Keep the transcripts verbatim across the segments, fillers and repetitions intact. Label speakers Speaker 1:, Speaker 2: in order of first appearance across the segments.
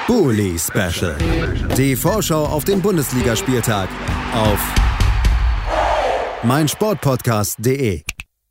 Speaker 1: Bully Special. Die Vorschau auf den Bundesligaspieltag auf meinsportpodcast punkt de.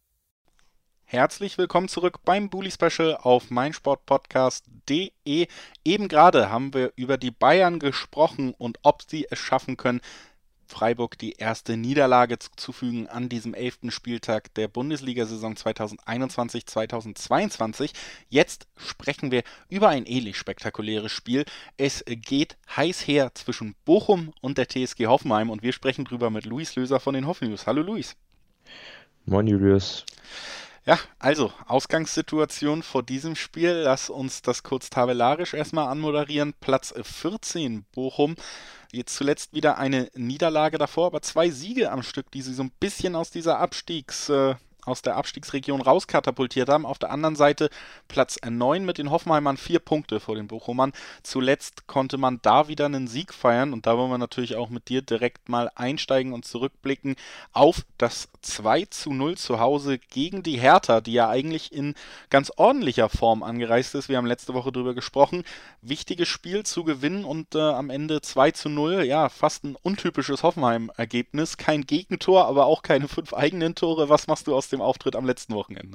Speaker 2: Herzlich willkommen zurück beim Bully Special auf meinsportpodcast punkt de. Eben gerade haben wir über die Bayern gesprochen und ob sie es schaffen können, Freiburg die erste Niederlage zuzufügen an diesem elften Spieltag der Bundesliga-Saison zweitausendeinundzwanzig zweitausendzweiundzwanzig. Jetzt sprechen wir über ein ähnlich spektakuläres Spiel. Es geht heiß her zwischen Bochum und der T S G Hoffenheim und wir sprechen drüber mit Luis Löser von den Hoffnews. Hallo Luis.
Speaker 3: Moin Julius.
Speaker 2: Ja, also Ausgangssituation vor diesem Spiel. Lass uns das kurz tabellarisch erstmal anmoderieren. Platz vierzehn Bochum. Jetzt zuletzt wieder eine Niederlage davor, aber zwei Siege am Stück, die sie so ein bisschen aus dieser Abstiegs, äh, aus der Abstiegsregion rauskatapultiert haben. Auf der anderen Seite Platz neun mit den Hoffenheimern, vier Punkte vor den Bochumern. Zuletzt konnte man da wieder einen Sieg feiern und da wollen wir natürlich auch mit dir direkt mal einsteigen und zurückblicken auf das zwei zu null zu Hause gegen die Hertha, die ja eigentlich in ganz ordentlicher Form angereist ist. Wir haben letzte Woche drüber gesprochen. Wichtiges Spiel zu gewinnen und äh, am Ende zwei zu null, ja, fast ein untypisches Hoffenheim-Ergebnis. Kein Gegentor, aber auch keine fünf eigenen Tore. Was machst du aus dem Auftritt am letzten Wochenende?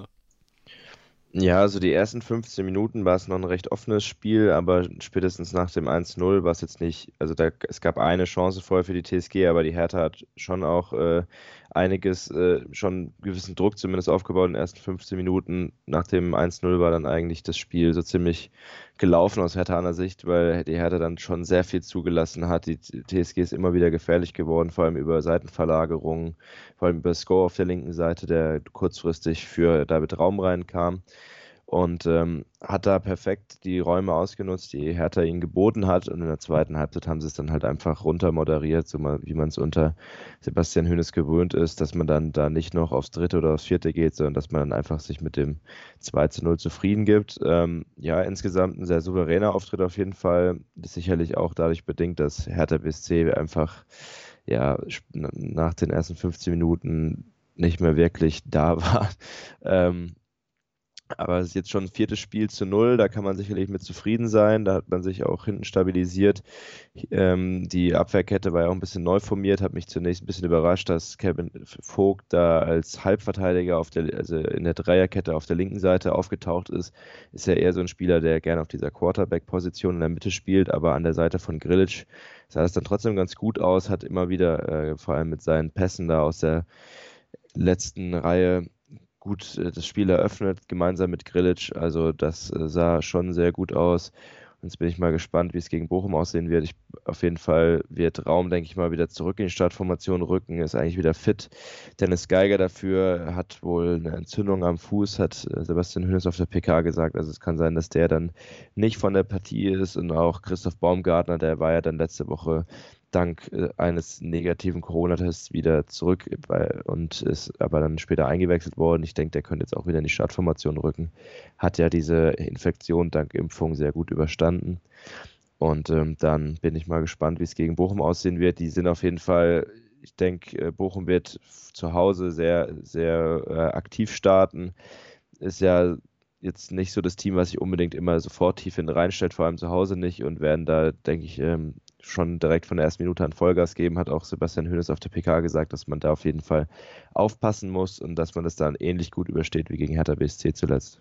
Speaker 3: Ja, also die ersten fünfzehn Minuten war es noch ein recht offenes Spiel, aber spätestens nach dem eins null war es jetzt nicht, also da, es gab eine Chance vorher für die T S G, aber die Hertha hat schon auch äh, einiges, äh, schon einen gewissen Druck zumindest aufgebaut in den ersten fünfzehn Minuten. Nach dem eins null war dann eigentlich das Spiel so ziemlich gelaufen aus Herthaner Sicht, weil die Hertha dann schon sehr viel zugelassen hat. Die T S G ist immer wieder gefährlich geworden, vor allem über Seitenverlagerungen, vor allem über Score auf der linken Seite, der kurzfristig für David Raum reinkam. Und ähm, hat da perfekt die Räume ausgenutzt, die Hertha ihnen geboten hat. Und in der zweiten Halbzeit haben sie es dann halt einfach runter moderiert, so mal, wie man es unter Sebastian Hoeneß gewöhnt ist, dass man dann da nicht noch aufs dritte oder aufs vierte geht, sondern dass man dann einfach sich mit dem zwei zu null zufrieden gibt. Ähm, ja, insgesamt ein sehr souveräner Auftritt auf jeden Fall. Das ist sicherlich auch dadurch bedingt, dass Hertha B S C einfach ja nach den ersten fünfzehn Minuten nicht mehr wirklich da war. Ähm, Aber es ist jetzt schon ein viertes Spiel zu null, da kann man sicherlich mit zufrieden sein, da hat man sich auch hinten stabilisiert. Ähm, die Abwehrkette war ja auch ein bisschen neu formiert, hat mich zunächst ein bisschen überrascht, dass Kevin Vogt da als Halbverteidiger auf der, also in der Dreierkette auf der linken Seite aufgetaucht ist. Ist ja eher so ein Spieler, der gerne auf dieser Quarterback-Position in der Mitte spielt, aber an der Seite von Grilic sah es dann trotzdem ganz gut aus, hat immer wieder, äh, vor allem mit seinen Pässen da aus der letzten Reihe, gut das Spiel eröffnet, gemeinsam mit Grilic, also das sah schon sehr gut aus. Und jetzt bin ich mal gespannt, wie es gegen Bochum aussehen wird. Ich, auf jeden Fall wird Raum, denke ich mal, wieder zurück in die Startformation rücken, ist eigentlich wieder fit. Dennis Geiger dafür hat wohl eine Entzündung am Fuß, hat Sebastian Hoeneß auf der P K gesagt, also es kann sein, dass der dann nicht von der Partie ist und auch Christoph Baumgartner, der war ja dann letzte Woche dank äh, eines negativen Corona-Tests wieder zurück bei, und ist aber dann später eingewechselt worden. Ich denke, der könnte jetzt auch wieder in die Startformation rücken. Hat ja diese Infektion dank Impfung sehr gut überstanden. Und ähm, dann bin ich mal gespannt, wie es gegen Bochum aussehen wird. Die sind auf jeden Fall, ich denke, Bochum wird zu Hause sehr, sehr äh, aktiv starten. Ist ja jetzt nicht so das Team, was sich unbedingt immer sofort tief hinten reinstellt, vor allem zu Hause nicht, und werden da, denke ich, ähm, schon direkt von der ersten Minute an Vollgas geben, hat auch Sebastian Hoeneß auf der P K gesagt, dass man da auf jeden Fall aufpassen muss und dass man das dann ähnlich gut übersteht wie gegen Hertha B S C zuletzt.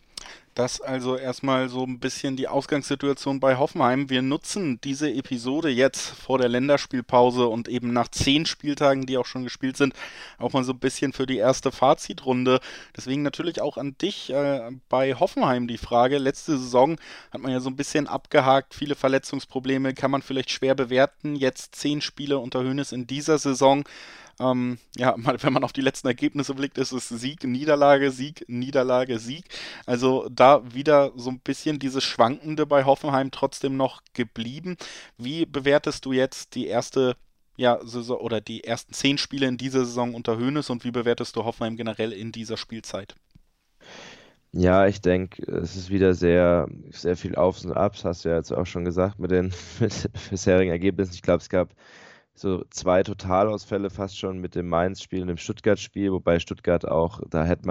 Speaker 2: Das also erstmal so ein bisschen die Ausgangssituation bei Hoffenheim. Wir nutzen diese Episode jetzt vor der Länderspielpause und eben nach zehn Spieltagen, die auch schon gespielt sind, auch mal so ein bisschen für die erste Fazitrunde. Deswegen natürlich auch an dich äh, bei Hoffenheim die Frage. Letzte Saison hat man ja so ein bisschen abgehakt, viele Verletzungsprobleme, kann man vielleicht schwer bewerten. Jetzt zehn Spiele unter Hoeneß in dieser Saison. Ähm, ja, wenn man auf die letzten Ergebnisse blickt, ist es Sieg, Niederlage, Sieg, Niederlage, Sieg. Also da wieder so ein bisschen dieses Schwankende bei Hoffenheim trotzdem noch geblieben. Wie bewertest du jetzt die erste ja, Saison oder die ersten zehn Spiele in dieser Saison unter Hoeneß und wie bewertest du Hoffenheim generell in dieser Spielzeit?
Speaker 3: Ja, ich denke, es ist wieder sehr, sehr viel Aufs und Abs, hast du ja jetzt auch schon gesagt, mit den mit bisherigen Ergebnissen. Ich glaube, es gab so zwei Totalausfälle fast schon mit dem Mainz-Spiel und dem Stuttgart-Spiel, wobei Stuttgart auch, da hätte man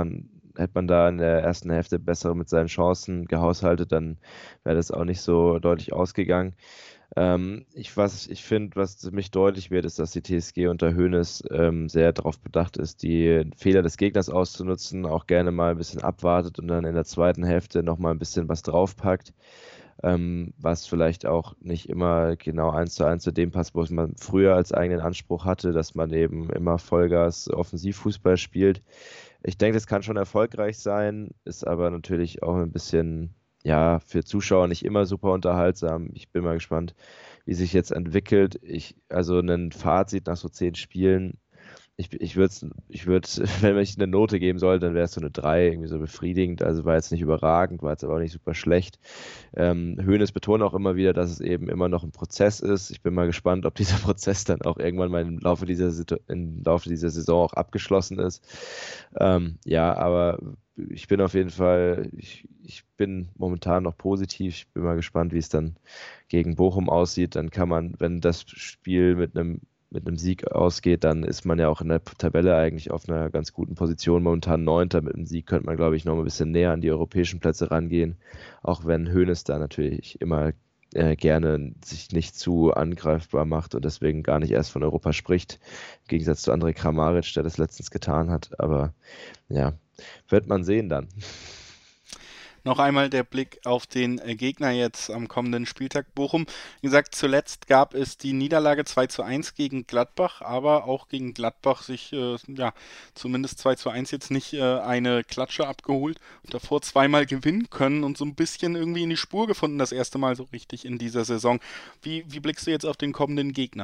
Speaker 3: hätte man da in der ersten Hälfte besser mit seinen Chancen gehaushaltet, dann wäre das auch nicht so deutlich ausgegangen. Ähm, ich was ich finde, was ziemlich deutlich wird, ist, dass die T S G unter Hoeneß ähm, sehr darauf bedacht ist, die Fehler des Gegners auszunutzen, auch gerne mal ein bisschen abwartet und dann in der zweiten Hälfte nochmal ein bisschen was draufpackt, ähm, was vielleicht auch nicht immer genau eins zu eins zu dem passt, was man früher als eigenen Anspruch hatte, dass man eben immer Vollgas Offensivfußball spielt. Ich denke, das kann schon erfolgreich sein, ist aber natürlich auch ein bisschen, ja, für Zuschauer nicht immer super unterhaltsam. Ich bin mal gespannt, wie sich jetzt entwickelt. Ich, also ein Fazit nach so zehn Spielen, ich, ich würde, ich würd, wenn ich eine Note geben soll, dann wäre es so eine drei, irgendwie so befriedigend. Also war jetzt nicht überragend, war jetzt aber auch nicht super schlecht. Ähm, Hoeneß betont auch immer wieder, dass es eben immer noch ein Prozess ist. Ich bin mal gespannt, ob dieser Prozess dann auch irgendwann mal im Laufe dieser, im Laufe dieser Saison auch abgeschlossen ist. Ähm, ja, aber ich bin auf jeden Fall, ich, ich bin momentan noch positiv. Ich bin mal gespannt, wie es dann gegen Bochum aussieht. Dann kann man, wenn das Spiel mit einem mit einem Sieg ausgeht, dann ist man ja auch in der Tabelle eigentlich auf einer ganz guten Position. Momentan Neunter. Mit einem Sieg könnte man, glaube ich, noch ein bisschen näher an die europäischen Plätze rangehen. Auch wenn Hoeneß da natürlich immer äh, gerne sich nicht zu angreifbar macht und deswegen gar nicht erst von Europa spricht. Im Gegensatz zu Andrej Kramaric, der das letztens getan hat. Aber ja, wird man sehen dann.
Speaker 2: Noch einmal der Blick auf den Gegner jetzt am kommenden Spieltag Bochum. Wie gesagt, zuletzt gab es die Niederlage zwei zu eins gegen Gladbach, aber auch gegen Gladbach sich äh, ja zumindest zwei zu eins jetzt nicht äh, eine Klatsche abgeholt und davor zweimal gewinnen können und so ein bisschen irgendwie in die Spur gefunden, das erste Mal so richtig in dieser Saison. Wie, wie blickst du jetzt auf den kommenden Gegner?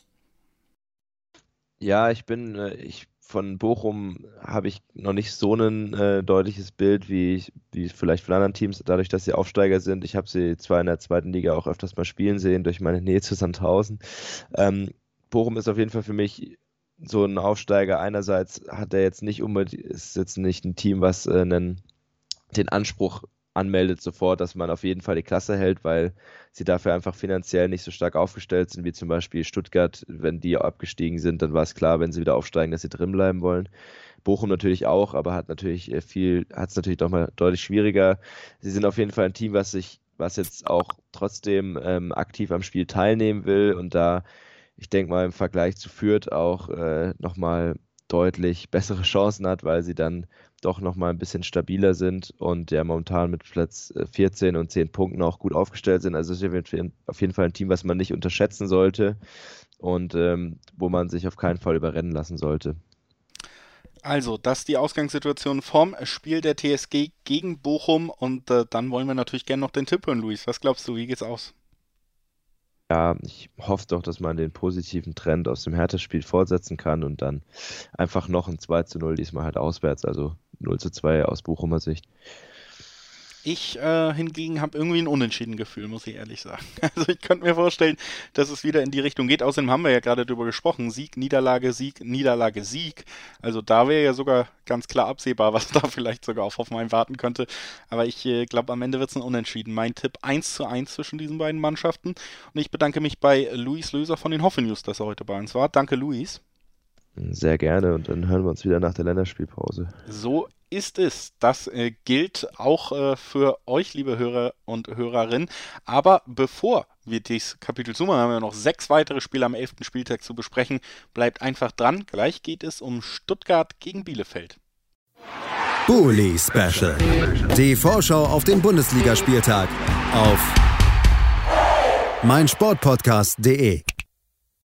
Speaker 3: Ja, ich bin, äh, ich von Bochum habe ich noch nicht so ein äh, deutliches Bild wie, ich, wie vielleicht von anderen Teams, dadurch, dass sie Aufsteiger sind. Ich habe sie zwar in der zweiten Liga auch öfters mal spielen sehen, durch meine Nähe zu Sandhausen. Ähm, Bochum ist auf jeden Fall für mich so ein Aufsteiger. Einerseits hat er jetzt nicht unbedingt, ist jetzt nicht ein Team, was äh, einen, den Anspruch anmeldet sofort, dass man auf jeden Fall die Klasse hält, weil sie dafür einfach finanziell nicht so stark aufgestellt sind, wie zum Beispiel Stuttgart. Wenn die abgestiegen sind, dann war es klar, wenn sie wieder aufsteigen, dass sie drin bleiben wollen. Bochum natürlich auch, aber hat natürlich viel, hat es natürlich doch mal deutlich schwieriger. Sie sind auf jeden Fall ein Team, was sich, was jetzt auch trotzdem ähm, aktiv am Spiel teilnehmen will und da, ich denke mal, im Vergleich zu Fürth auch äh, nochmal deutlich bessere Chancen hat, weil sie dann doch nochmal ein bisschen stabiler sind und ja momentan mit Platz vierzehn und zehn Punkten auch gut aufgestellt sind. Also es ist auf jeden Fall ein Team, was man nicht unterschätzen sollte und ähm, wo man sich auf keinen Fall überrennen lassen sollte.
Speaker 2: Also, das ist die Ausgangssituation vom Spiel der T S G gegen Bochum und äh, dann wollen wir natürlich gerne noch den Tipp hören, Luis. Was glaubst du, wie geht's aus?
Speaker 3: Ja, ich hoffe doch, dass man den positiven Trend aus dem Hertha-Spiel fortsetzen kann und dann einfach noch ein zwei zu null, diesmal halt auswärts, also null zu zwei aus Bochumer Sicht.
Speaker 2: Ich äh, hingegen habe irgendwie ein Unentschieden-Gefühl, muss ich ehrlich sagen. Also ich könnte mir vorstellen, dass es wieder in die Richtung geht. Außerdem haben wir ja gerade darüber gesprochen. Sieg, Niederlage, Sieg, Niederlage, Sieg. Also da wäre ja sogar ganz klar absehbar, was da vielleicht sogar auf Hoffenheim warten könnte. Aber ich äh, glaube, am Ende wird es ein Unentschieden. Mein Tipp eins zu eins zwischen diesen beiden Mannschaften. Und ich bedanke mich bei Luis Löser von den Hoffe News, dass er heute bei uns war. Danke, Luis.
Speaker 3: Sehr gerne und dann hören wir uns wieder nach der Länderspielpause.
Speaker 2: So ist es. Das äh, gilt auch äh, für euch, liebe Hörer und Hörerinnen. Aber bevor wir dieses Kapitel zumachen, haben wir noch sechs weitere Spiele am elften Spieltag zu besprechen. Bleibt einfach dran. Gleich geht es um Stuttgart gegen Bielefeld.
Speaker 1: Bully Special. Die Vorschau auf den Bundesligaspieltag auf meinsportpodcast punkt de.